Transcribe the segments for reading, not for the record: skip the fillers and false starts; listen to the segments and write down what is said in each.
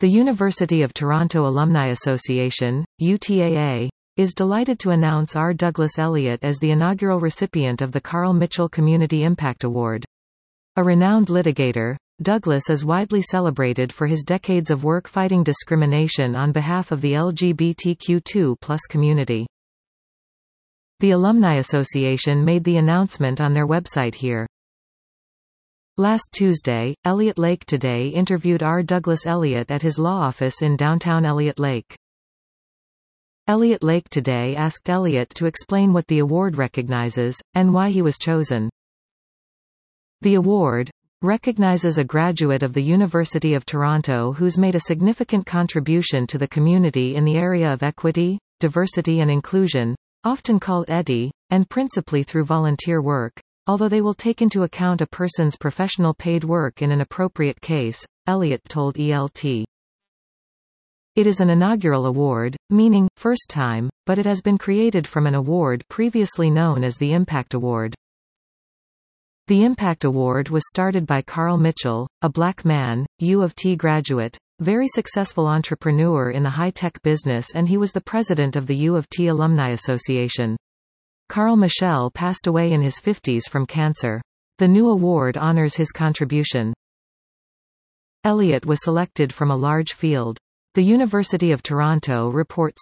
The University of Toronto Alumni Association, UTAA, is delighted to announce R. Douglas Elliott as the inaugural recipient of the Carl Mitchell Community Impact Award. A renowned litigator, Douglas is widely celebrated for his decades of work fighting discrimination on behalf of the LGBTQ2+ community. The Alumni Association made the announcement on their website here. Last Tuesday, Elliott Lake Today interviewed R. Douglas Elliott at his law office in downtown Elliott Lake. Elliott Lake Today asked Elliott to explain what the award recognizes, and why he was chosen. The award recognizes a graduate of the University of Toronto who's made a significant contribution to the community in the area of equity, diversity and inclusion, often called EDI, and principally through volunteer work, although they will take into account a person's professional paid work in an appropriate case, Elliott told ELT. It is an inaugural award, meaning, first time, but it has been created from an award previously known as the Impact Award. The Impact Award was started by Carl Mitchell, a black man, U of T graduate, very successful entrepreneur in the high-tech business, and he was the president of the U of T Alumni Association. Carl Mitchell passed away in his 50s from cancer. The new award honors his contribution. Elliott was selected from a large field. The University of Toronto reports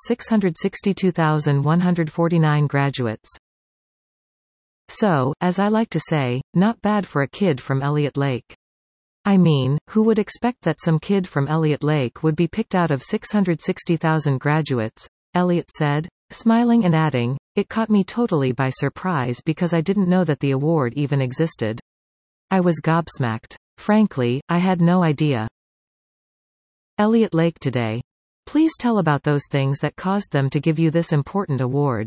662,149 graduates. So, as I like to say, not bad for a kid from Elliott Lake. I mean, who would expect that some kid from Elliott Lake would be picked out of 660,000 graduates, Elliott said, smiling and adding, "It caught me totally by surprise because I didn't know that the award even existed. I was gobsmacked. Frankly, I had no idea." Elliott Lake Today. Please tell about those things that caused them to give you this important award.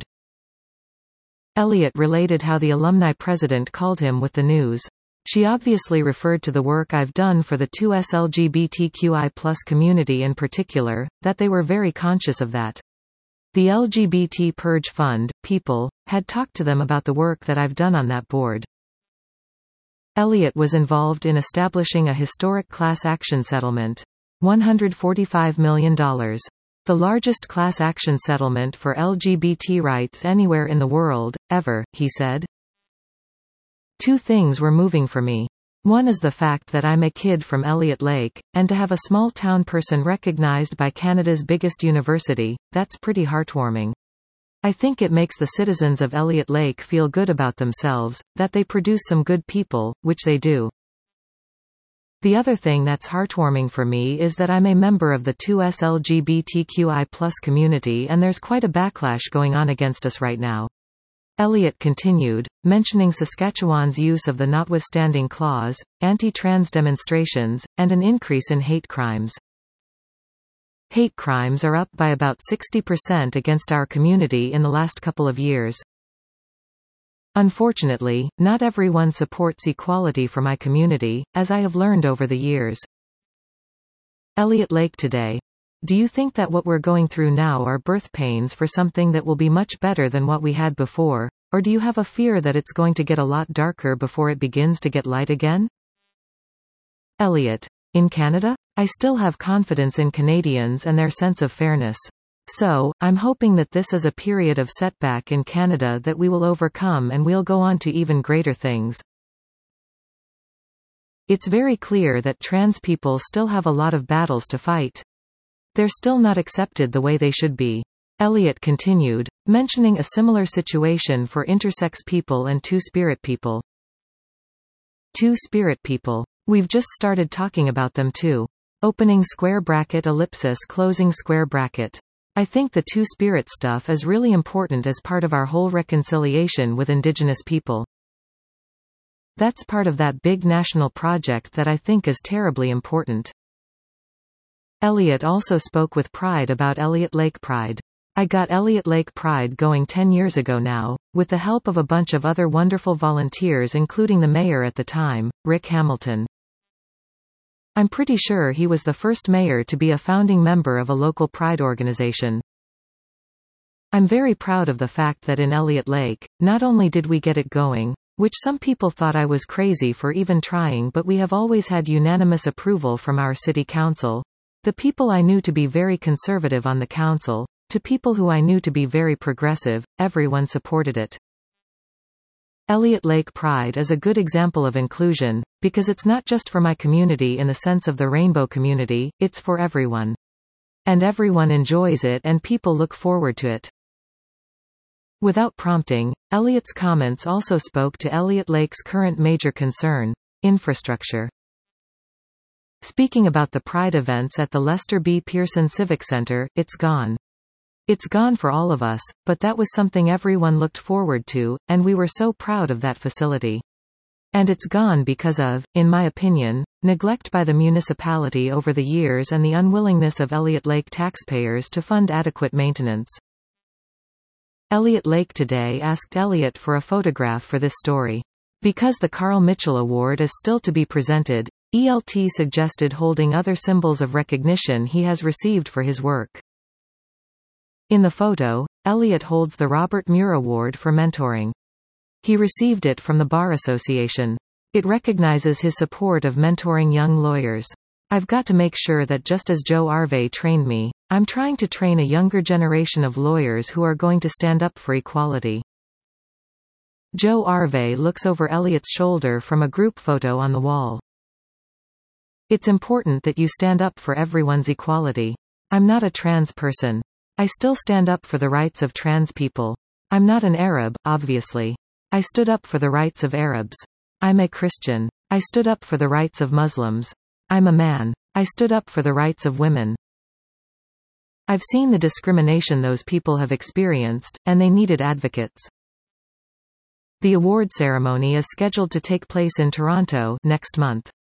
Elliott related how the alumni president called him with the news. "She obviously referred to the work I've done for the 2S LGBTQI+ community in particular, that they were very conscious of that. The LGBT Purge Fund, people, had talked to them about the work that I've done on that board." Elliott was involved in establishing a historic class action settlement. $145 million. The largest class action settlement for LGBT rights anywhere in the world, ever, he said. "Two things were moving for me. One is the fact that I'm a kid from Elliott Lake, and to have a small-town person recognized by Canada's biggest university, that's pretty heartwarming. I think it makes the citizens of Elliott Lake feel good about themselves, that they produce some good people, which they do. The other thing that's heartwarming for me is that I'm a member of the 2S LGBTQI+ community, and there's quite a backlash going on against us right now." Elliott continued, mentioning Saskatchewan's use of the Notwithstanding Clause, anti-trans demonstrations, and an increase in hate crimes. "Hate crimes are up by about 60% against our community in the last couple of years. Unfortunately, not everyone supports equality for my community, as I have learned over the years." Elliott Lake Today. Do you think that what we're going through now are birth pains for something that will be much better than what we had before, or do you have a fear that it's going to get a lot darker before it begins to get light again? Elliott. In Canada? I still have confidence in Canadians and their sense of fairness. So, I'm hoping that this is a period of setback in Canada that we will overcome and we'll go on to even greater things. It's very clear that trans people still have a lot of battles to fight. They're still not accepted the way they should be. Elliott continued, mentioning a similar situation for intersex people and two-spirit people. Two-spirit people. We've just started talking about them too. Opening square bracket ellipsis closing square bracket. I think the two-spirit stuff is really important as part of our whole reconciliation with Indigenous people. That's part of that big national project that I think is terribly important. Elliott also spoke with pride about Elliott Lake Pride. I got Elliott Lake Pride going 10 years ago now, with the help of a bunch of other wonderful volunteers including the mayor at the time, Rick Hamilton. I'm pretty sure he was the first mayor to be a founding member of a local pride organization. I'm very proud of the fact that in Elliott Lake, not only did we get it going, which some people thought I was crazy for even trying, but we have always had unanimous approval from our city council, The people I knew to be very conservative on the council, to people who I knew to be very progressive, everyone supported it. Elliot Lake Pride is a good example of inclusion, because it's not just for my community in the sense of the rainbow community, it's for everyone. And everyone enjoys it and people look forward to it. Without prompting, Elliot's comments also spoke to Elliot Lake's current major concern: infrastructure. Speaking about the Pride events at the Lester B. Pearson Civic Center, it's gone. It's gone for all of us, but that was something everyone looked forward to, and we were so proud of that facility. And it's gone because of, in my opinion, neglect by the municipality over the years and the unwillingness of Elliot Lake taxpayers to fund adequate maintenance. Elliot Lake Today asked Elliot for a photograph for this story. Because the Carl Mitchell Award is still to be presented, ELT suggested holding other symbols of recognition he has received for his work. In the photo, Elliot holds the Robert Muir Award for mentoring. He received it from the Bar Association. It recognizes his support of mentoring young lawyers. I've got to make sure that just as Joe Arvey trained me, I'm trying to train a younger generation of lawyers who are going to stand up for equality. Joe Arvey looks over Elliot's shoulder from a group photo on the wall. It's important that you stand up for everyone's equality. I'm not a trans person. I still stand up for the rights of trans people. I'm not an Arab, obviously. I stood up for the rights of Arabs. I'm a Christian. I stood up for the rights of Muslims. I'm a man. I stood up for the rights of women. I've seen the discrimination those people have experienced, and they needed advocates. The award ceremony is scheduled to take place in Toronto next month.